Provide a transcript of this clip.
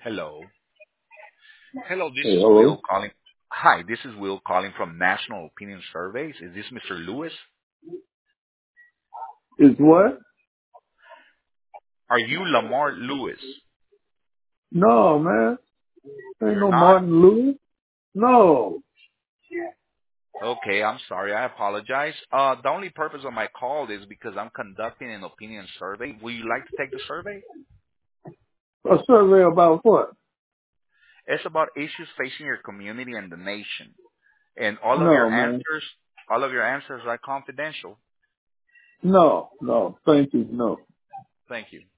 Hello. Hello, this Hey, is hello. Will calling. Hi, this is Will calling from National Opinion Surveys. Is this Mr. Lewis? Is what? Are you Lamar Lewis? No, man. Ain't You're no not? Martin Lewis. No. Okay, I'm sorry. I apologize. The only purpose of my call is because I'm conducting an opinion survey. Would you like to take the survey? A survey about what? It's about issues facing your community and the nation. And No, man. all of your answers are confidential. No, no. Thank you. No. Thank you.